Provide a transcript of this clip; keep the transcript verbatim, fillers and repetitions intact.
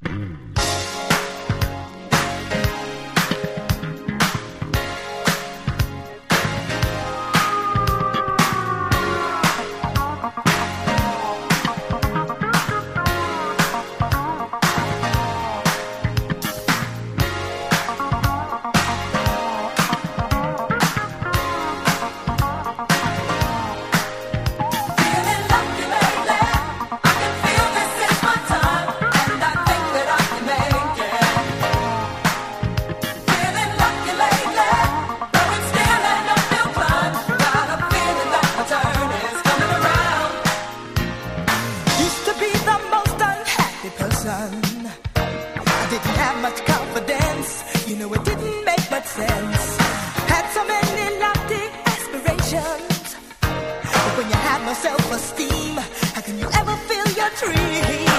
I didn't have much confidence, you know it didn't make much sense. Had so many lofty aspirations, but when you have no self-esteem, how can you ever feel your dreams?